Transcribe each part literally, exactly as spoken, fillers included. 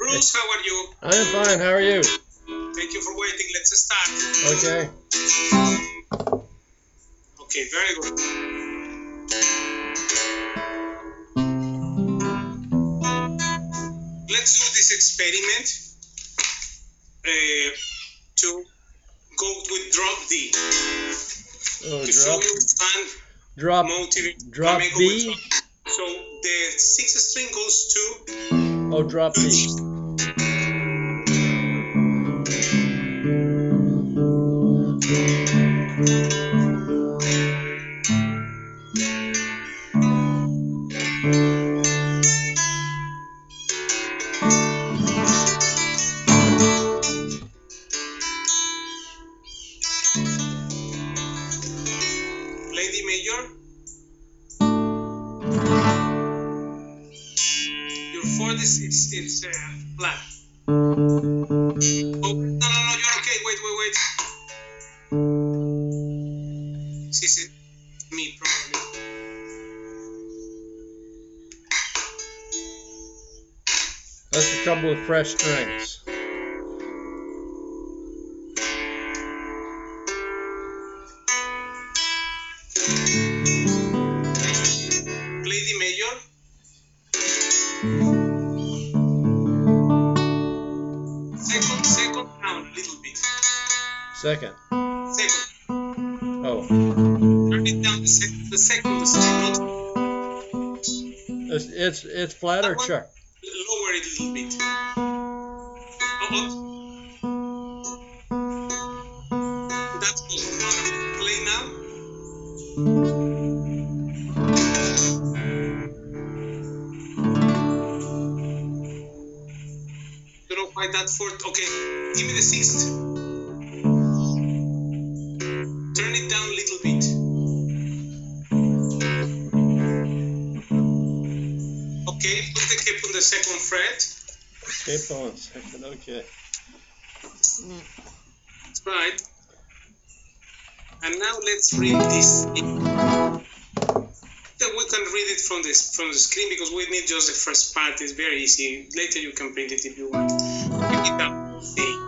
Bruce, how are you? I'm fine. How are you? Thank you for waiting. Let's start. Okay. Okay, very good. Let's do this experiment uh, to go with drop D. Oh, to drop. show you one Drop. motive Drop flamenco B. with drop. So the sixth string goes to Oh, drop B. play D major. Your fourth is it's, it's uh, flat. Oh, no, no, no, you're okay. Wait, wait, wait. This is me, probably. That's the trouble with fresh strings. Play D major. Second, second down a little bit. Second. Second. Oh. Turn it down the second, the second, the second. It's it's, it's flat or chart? Lower it a little bit. Oh, oh. That's good. Play now. Don't know why that fourth. Okay, give me the sixth. Turn it down a little bit. Okay, put the cape on the second fret. Cape on second. Okay. That's right. And now let's read this. Then we can read it from this from the screen because we need just the first part. It's very easy. Later you can print it if you want. Pick it up.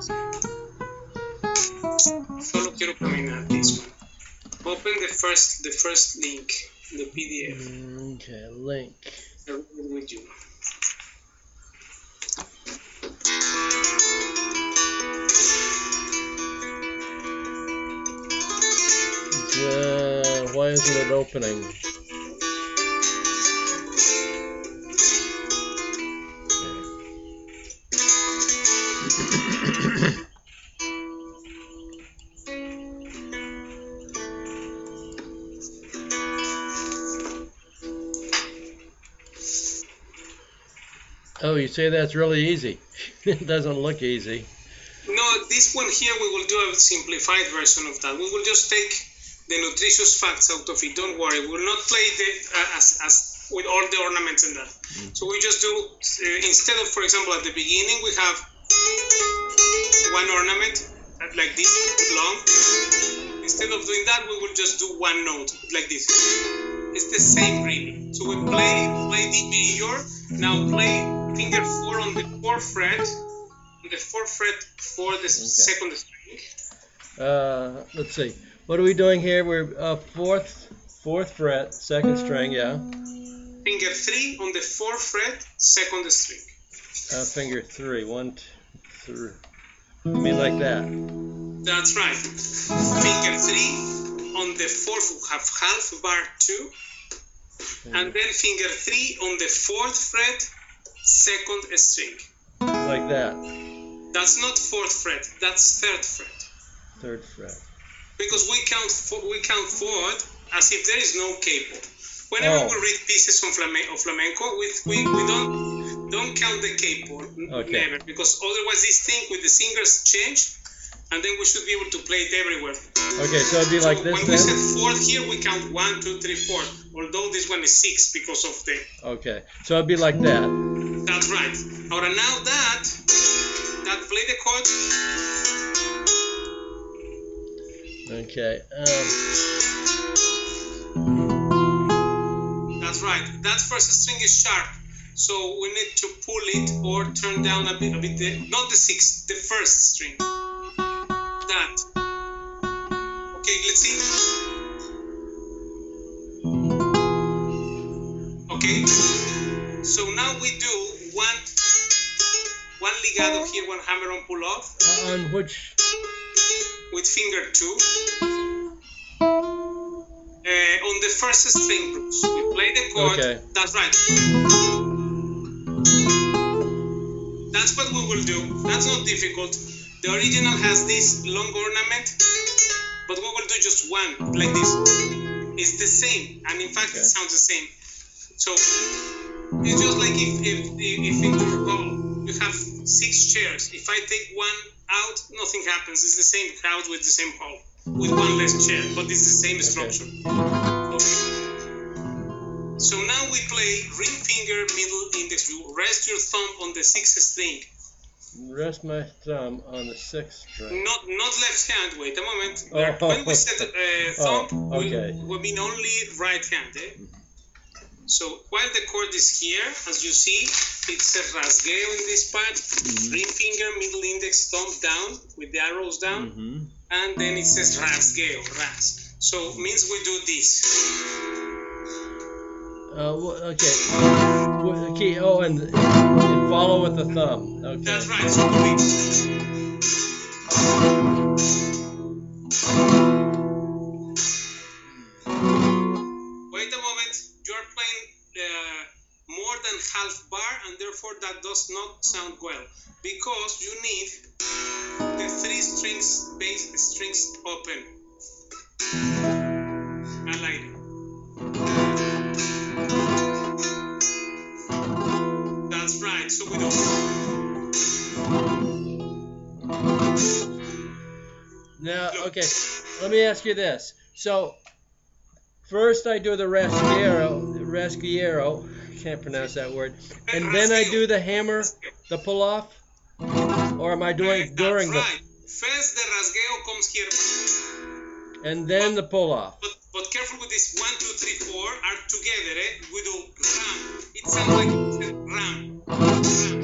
Solo quiero caminar this one. Open the first the first link, the P D F. Okay, link. I read it with you. Uh, why isn't it opening? Oh, you say that's really easy. It doesn't look easy. No, this one here we will do a simplified version of that. We will just take the nutritious facts out of it. Don't worry, we will not play the uh, as as with all the ornaments and that. Mm-hmm. So we just do uh, instead of, for example, at the beginning we have one ornament like this long. Instead of doing that, we will just do one note like this. It's the same really. So we play play D major. Now play finger four on the fourth fret. The fourth fret for the okay. second string. Uh, let's see. What are we doing here? We're uh, fourth, fourth fret, second string, yeah. Finger three on the fourth fret, second string. Uh, finger three, one, two, three. You mean like that? That's right. Finger three on the fourth, have half bar two, okay. And then finger three on the fourth fret, second string. Like that. That's not fourth fret. That's third fret. Third fret. Because we count for, we count forward as if there is no capo. Whenever oh. we read pieces from flamenco, flamenco we, we we don't don't count the capo. Okay. Never, because otherwise this thing with the singers change, and then we should be able to play it everywhere. Okay, so it'd be so like this. When then? we said fourth here, we count one, two, three, four. Although this one is six because of the. Okay, so it'd be like that. That's right. Ahora now that that play the chord. Okay. Um. That's right. That first string is sharp. So we need to pull it or turn down a bit, a bit the, not the sixth, the first string. That. Okay, let's see. Okay. So now we do one, one ligado here, one hammer on pull off. Uh, on which? With finger two. Uh, on the first string, Bruce. We play the chord. Okay. That's right. That's what we will do. That's not difficult. The original has this long ornament, but we will do just one, like this. It's the same, and in fact, Okay. it sounds the same. So it's just like if, if, if in your hall you have six chairs. If I take one out, nothing happens. It's the same house with the same hall, with one less chair, but it's the same structure. Okay. So now we play ring finger, middle index. You rest your thumb on the sixth string. Rest my thumb on the sixth string. Not not left hand. Wait a moment. Oh, When we said uh, thumb, oh, okay. we, we mean only right hand. Eh? So while the chord is here, as you see, it's a rasgueo in this part. Mm-hmm. Ring finger, middle index, thumb down with the arrows down, Mm-hmm. and then it says rasgueo, ras. So means we do this. Uh, wh- okay. Wh- Okay. Oh, and, and follow with the thumb. Okay. That's right. So we. Wait a moment. You are playing uh, more than half bar, and therefore that does not sound well because you need the three strings, bass strings open. Al aire. That's right. So we do. Now, okay. Let me ask you this. So, first I do the rasguero, rasguero. Can't pronounce that word. And then I do the hammer, the pull off. Or am I doing That's during the? right. First the rasgueo comes here, And then the pull off. but but careful with this. One, two, three, four are together. Eh? We do ram. It sounds like ram. Ram.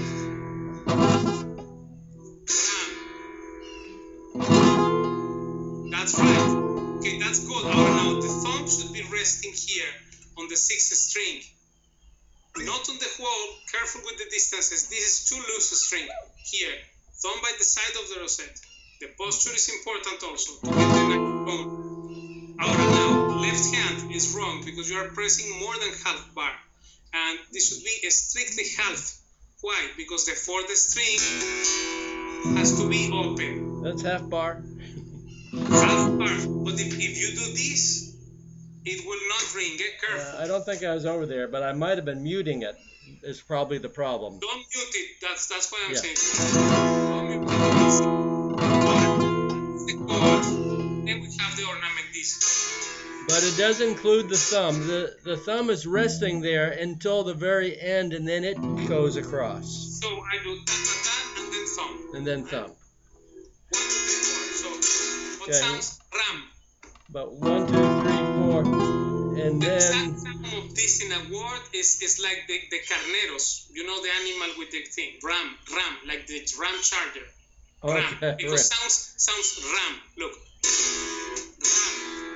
Ram. That's right. Okay, that's good. Ahora now the thumb should be resting here on the sixth string, not on the wall. Careful with the distances. This is too loose a string. Here, thumb by the side of the rosette. The posture is important also to get the neck bone. Ahora now, left hand is wrong because you are pressing more than half bar, and this should be strictly half. Why? Because the fourth string has to be open. That's half bar. Half bar. But if, if you do this, it will not ring. Get Uh, careful. I don't think I was over there, but I might have been muting it. Is probably the problem. Don't mute it. That's that's what I'm Yeah. saying. Don't mute it. That's the chord. Then we have the ornament disc. But it does include the thumb. The the thumb is resting there until the very end, and then it goes across, So I do ta ta ta and then thumb. and then thumb. One, two, three, four. So what Okay. sounds ram? But one, two, three, four, and The then exact sound of this in a word is, is like the, the carneros. You know the animal with the thing. Ram, ram, like the ram charger. Ram. okay, Because right. sounds sounds ram. Look. Ram.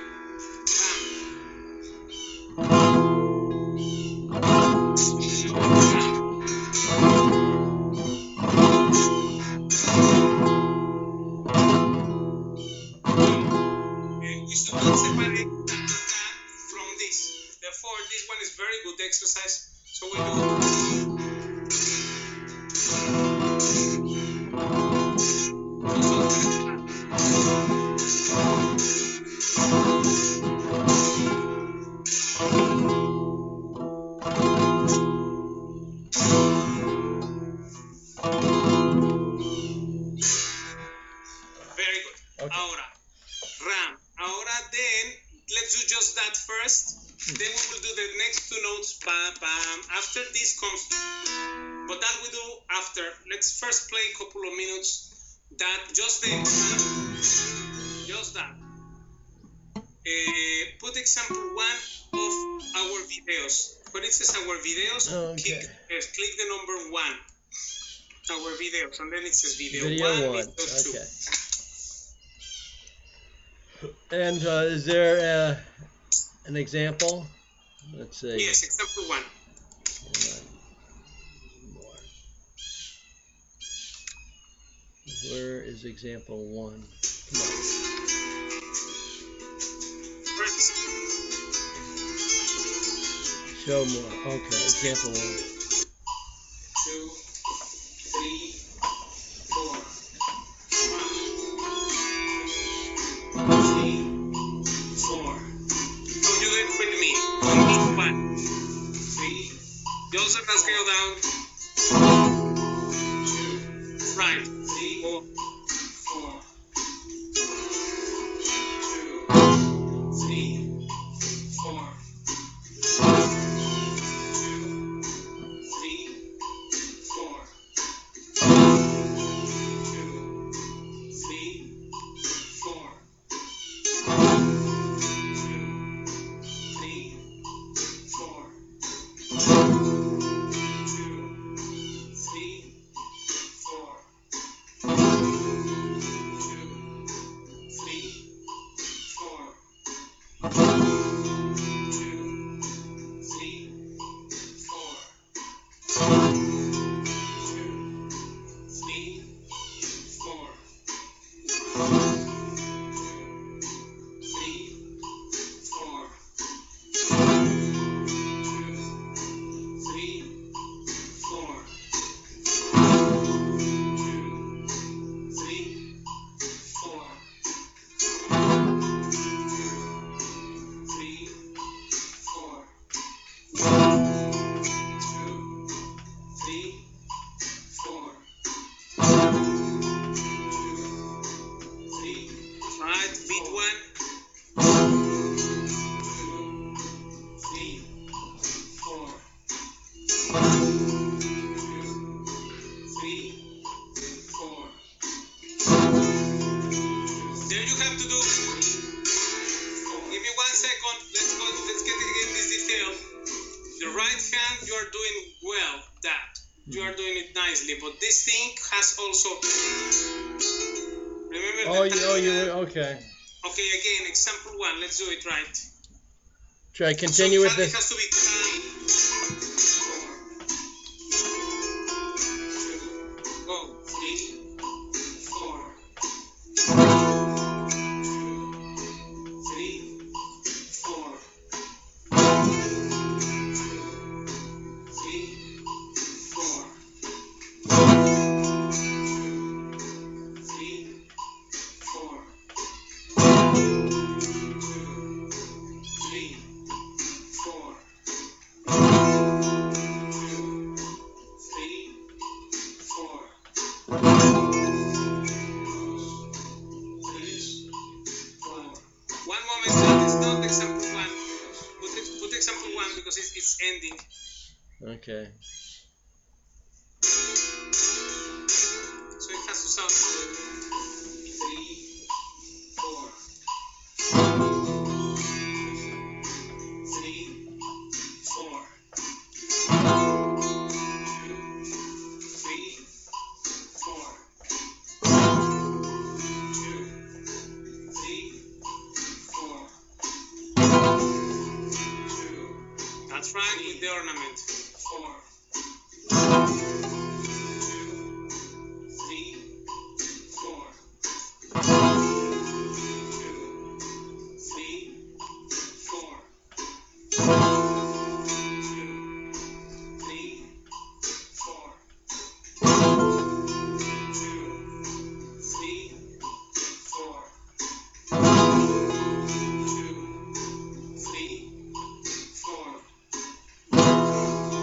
We should not separate that from this. Therefore, this one is very good exercise. So we do. Very good. Okay. Ahora, ram. Ahora then, let's do just that first. Then we will do the next two notes. Bam, bam. After this comes, but that we do after. Let's first play a couple of minutes. That just the, just that. Uh, put example one of our videos. But it says our videos. Okay. Click, uh, click the number one. Our videos, and then it says video, Video one. one. Video two. Okay. And uh, is there uh, an example? Let's see. Yes, example one. Where is example one? Come on. Press. Show more. Okay, example one. Two, three, four, five, three, four. So you do it with me. On each one. Three. Joseph has go down. Two. Right. Three, four, four. Two, three, four. But this thing has also, remember oh, the you, oh, you, okay. Okay, again, example one, let's do it right. Should I continue so with this? It has to be time. Go, three, four, two, three, four, three, four. Ending. Okay. So it has to sound three, four, three, four, two, three, four, two, three, four. That's right, with the ornament. Four. Two, three, four. Two, three, four. Two, three, four. Two, three, four. Two, three, four.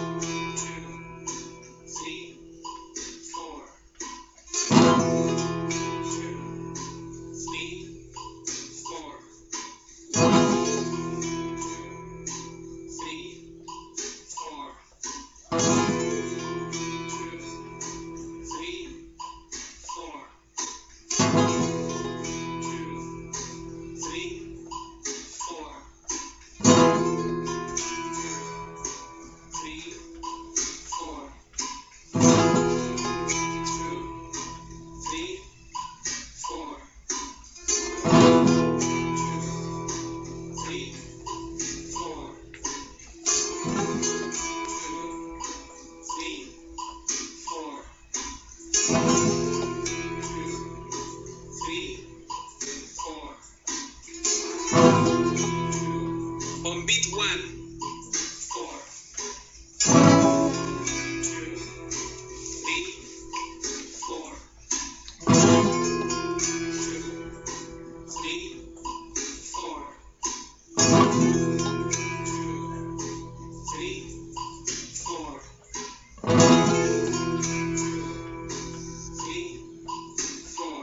three, four.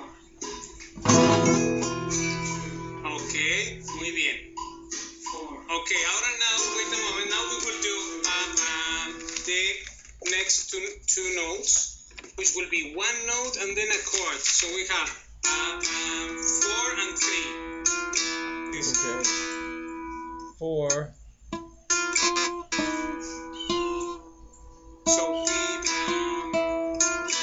Okay, muy bien. Four. Okay, ahora now, wait a moment. Now we will do um, um, the next two, two notes, which will be one note and then a chord. So we have uh, um, four and three. This. Okay. Four. So we um,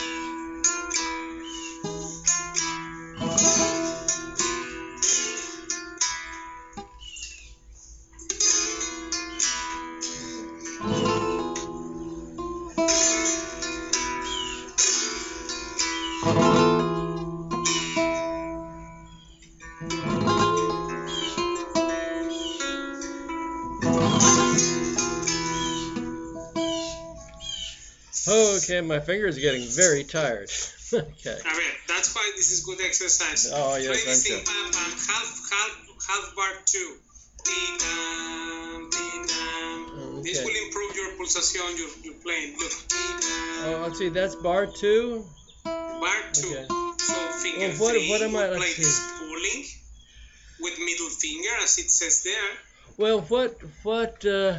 Oh, okay, my fingers are getting very tired. Okay. a ver, that's why this is good exercise. Oh, yes, Play this I'm thing, bam, bam, half, half, half bar two. Ti-dam, ti-dam. This Okay. will improve your pulsation, your, your playing. Look, ti-dam. Oh, let's see, that's bar two. Bar two. Okay. So finger Well, what- three, what am I- we let's play see. this pulling with middle finger, as it says there. Well, what, what, uh,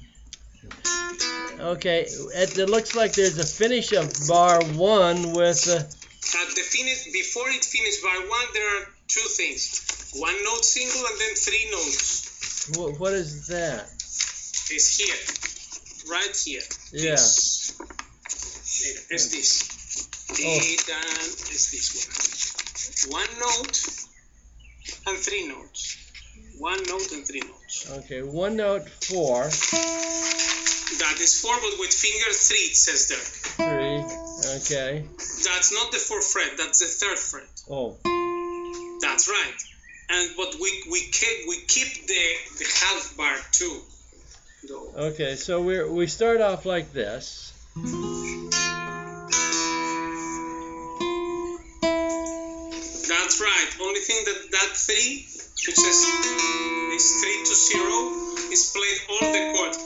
okay, it, it looks like there's a finish of bar one with, uh, At the finish, before it finishes bar one, there are two things: one note single and then three notes. what, what is that? It's here, right here. Yeah. This. It's this. Ti-dam, it's this one. One note and three notes. One note and three notes. Okay, one note, four, That is four, but with finger three, it says there. three, okay. That's not the fourth fret, that's the third fret. Oh, That's right. And but we we keep we keep the the half bar too. Though. okay, so we we start off like this. That's right. Only thing that that three, which says is three to zero, is played all the chord.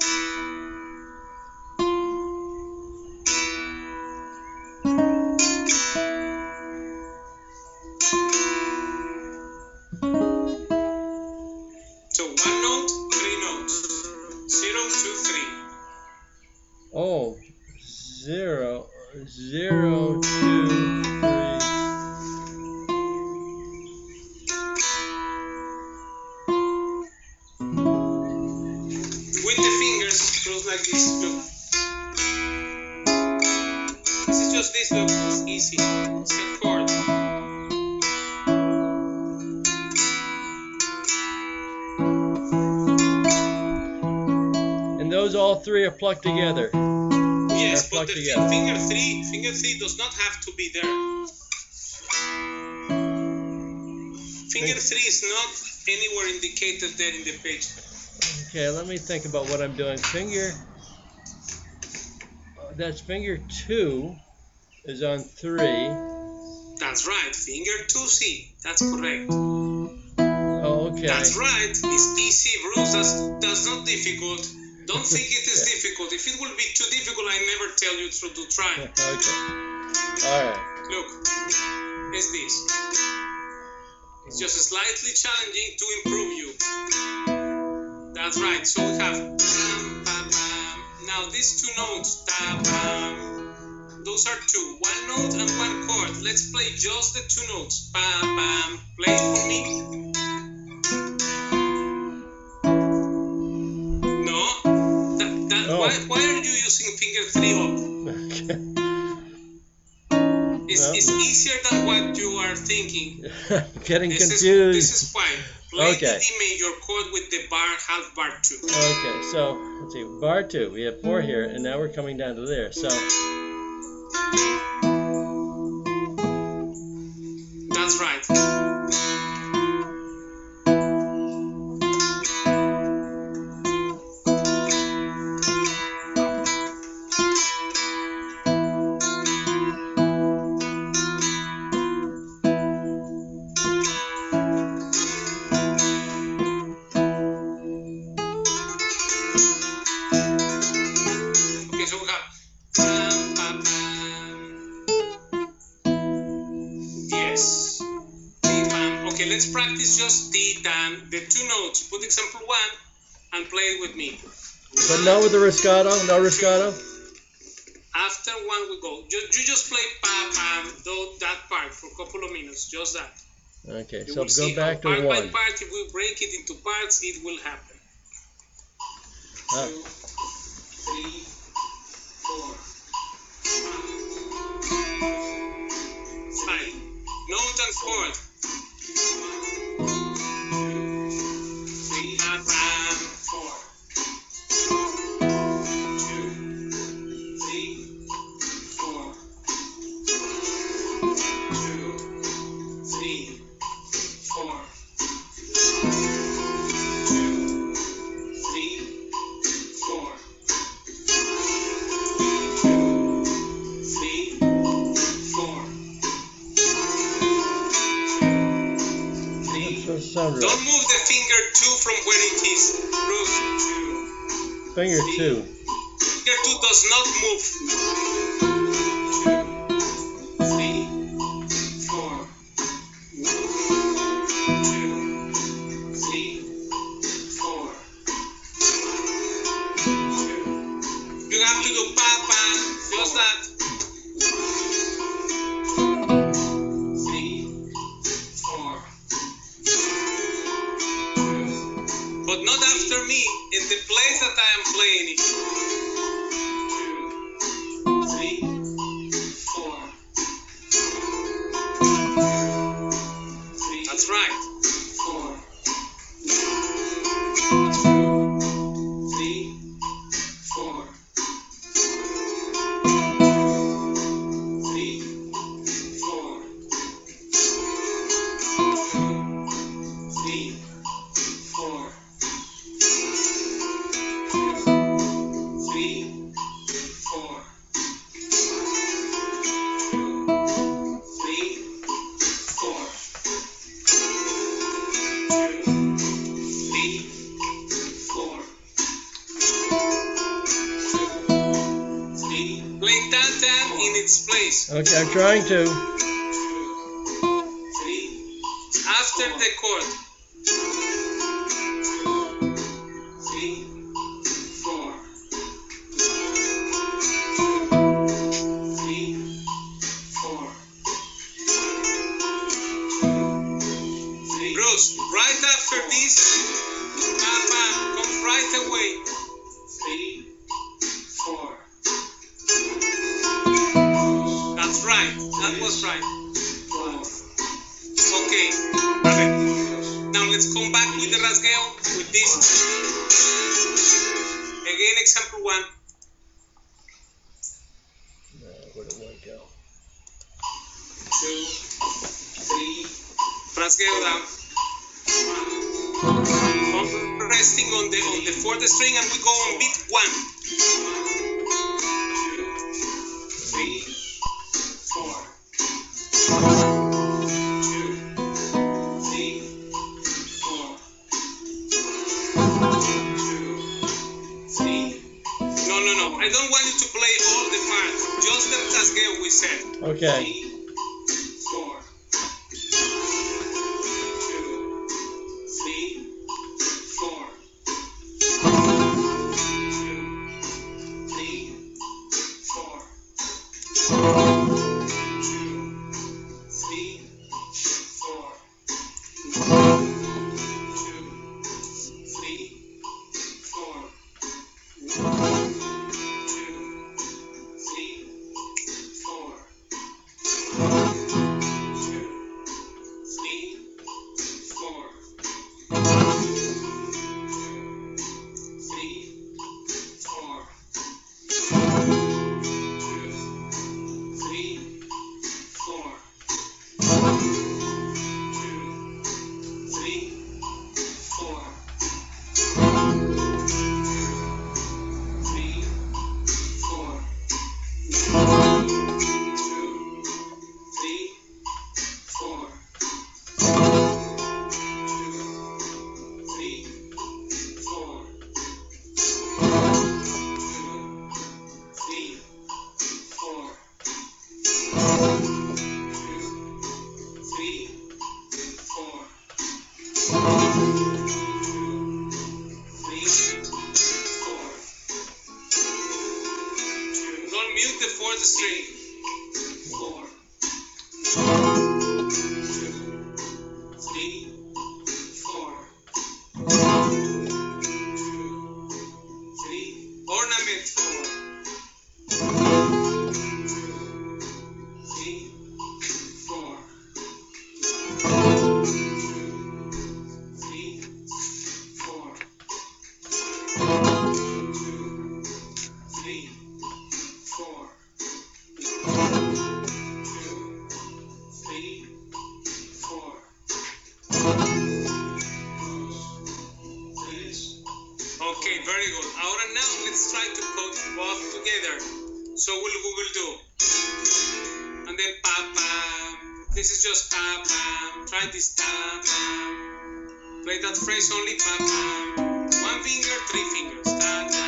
So one note, three notes. Zero, two, three. Oh, zero, zero, two, three. With the fingers, close like this. Look. This is just this. Look, it's easy. It's a chord. And those all three are plucked together. Yes, Are but plucked the fi- together. finger three, finger three does not have to be there. Finger three is not anywhere indicated there in the page. Okay, let me think about what I'm doing. Finger, uh, that's finger two is on three. That's right, finger two C. That's correct. Oh, okay. That's right. It's easy, Bruce. That's, that's not difficult. Don't think it is difficult. If it will be too difficult, I never tell you to, to try. Okay. All right. Look, it's this. It's just slightly challenging to improve you. That's right. So we have bam, bam, bam. Now these two notes, ta, bam. Those are two. One note and one chord. Let's play just the two notes. Bam, bam. Play it for me. No. That, that, Oh. why, why are you using finger three up? It's, Well. it's easier than what you are thinking. Getting This is, confused. this is why. Play Okay. the D major chord with the bar, half bar two. Okay, so let's see, bar two. We have four here, and now we're coming down to there. So That's right. Okay, so we have. Um, let's practice just the dan, the two notes. Put example one and play it with me. But not with the riscato? No riscato? After one we go. You, you just play pa, pa, do, that part for a couple of minutes. Just that. Okay, You so will see go back how to part one. by part, if we break it into parts, it will happen. Ah. Two, three, four, five. Note and chord. Three, and four. Two, three, four. Two, three, four. Two, three, four. Two, three, four. Three. Doesn't sound right. Don't move the finger two from where it is. Bruce. Two. Finger two. Finger two does not move. Two, three, four. Two, three, four. Two. You have to do pa pa, just that. Three, four. But not after me, in the place that I am playing it. Two, three, four. Three. That's right. Four. Two, three, four. Three, four. Three, four. Three, four. Three, four. Three, four. Three. Play that dan in its place. Okay, I'm trying to. Three. After the chord. Three, four. Three, four. Three. Bruce, right after this, Papa, come right away. Three, four. That's right. That was right. Okay. Now let's come back with the rasgueo with this. Again, example one. No, where did one go? Two, three. Rasgueo down. Resting on the on the fourth string, and we go on beat one. Two, three, four. Two, three, four. Two, three. No, no, no. I don't want you to play all the parts. Just the rasgueo we said. Okay. Three, four. Two, three, four. Two, three, four. Two, three, four. Two, three, four. Two, three, four. Two, three, four. Three, four. Two, three, four. Two, three, four. Three, four. Two, three, four. Two, three, four. Two, three, four. Two, three, four. fourth string. Four. Three. Four. Three. Ornament four. Three. Four. Three. Four. Three. Four. Three. Four. Okay, very good. Ahora now let's try to put both together. So we'll, we will do. And then pa pa. This is just pa pa. Try this pa pa. Play that phrase only pa pa. One finger, three fingers. Ta ta.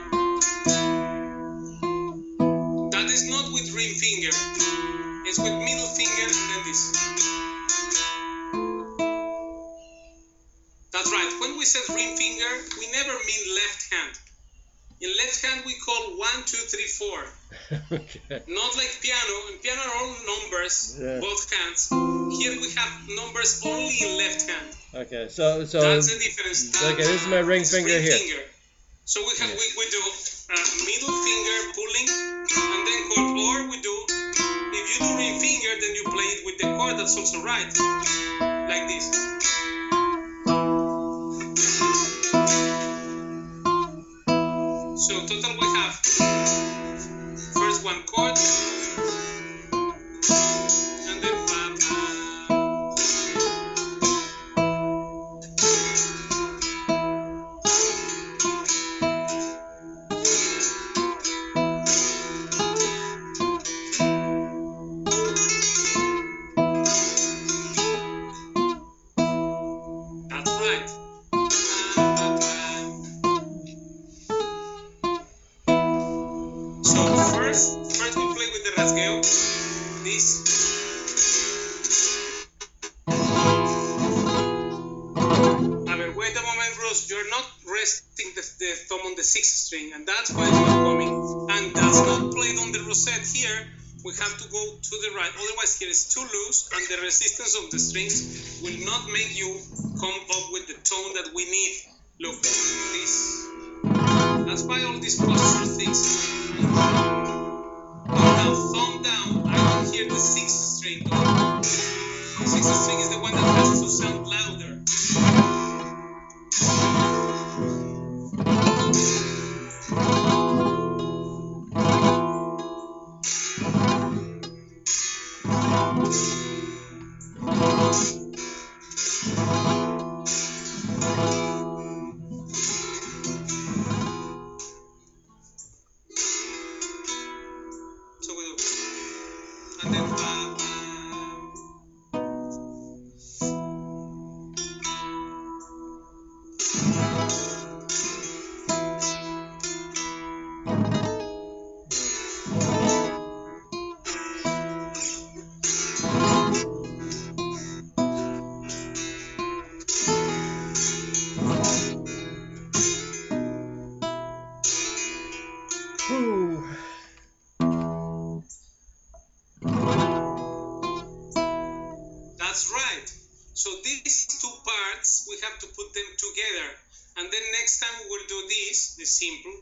That is not with ring finger. It's with middle finger and then this. That's right. When we said ring finger, we never mean left hand. In left hand, we call one, two, three, four. Okay. Not like piano. In piano are all numbers, Yeah. both hands. Here we have numbers only in left hand. Okay, so so That's the difference. okay, this is my ring It's finger ring here. finger. So we have Yeah. we, we do uh, middle finger pulling and then chord, or we do if you do ring finger, then you play it with the chord. That's also right, like this. So total we have first one chord and then pa pa. That's right. Pa, pa, pa. So first, first we play with the rasgueo. This. A ver, wait a moment, Bruce. You're not resting the, the thumb on the sixth string, and that's why it's not coming. And that's not played on the rosette here. We have to go to the right. Otherwise, here is too loose, and the resistance of the strings will not make you come up with the tone that we need. Look, this. That's why all these posture things. Now, thumb down. I don't hear the sixth string. The sixth string is the one that has to sound louder. So we do. And then pa, pa. Whew. That's right. So these two parts, we have to put them together. And then next time we will do this, the simple.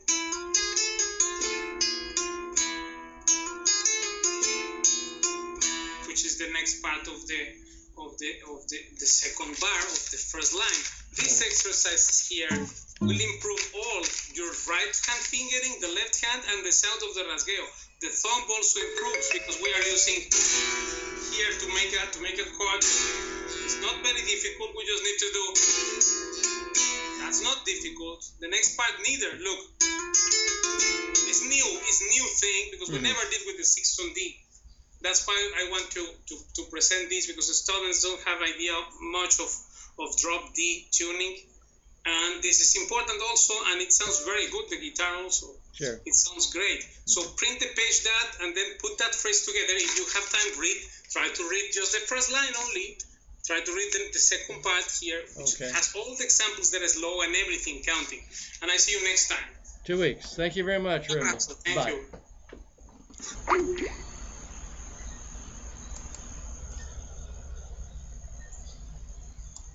Which is the next part of the of the of the, the second bar of the first line. These exercises here will improve all your right hand fingering, the left hand, and the sound of the rasgueo. The thumb also improves because we are using here to make a to make a chord. It's not very difficult. We just need to do. That's not difficult. The next part neither. Look, it's new. It's new thing because we Mhm. never did with the six on D. That's why I want to, to, to present this because the students don't have idea much of, of drop D tuning. And this is important also, and it sounds very good, the guitar also. Sure. It sounds great. So print the page that and then put that phrase together. If you have time, read. Try to read just the first line only. Try to read the, the second part here, which Okay. has all the examples that is low and everything counting. And I see you next time. Two weeks. Thank you very much, Remo. Thank Bye. you.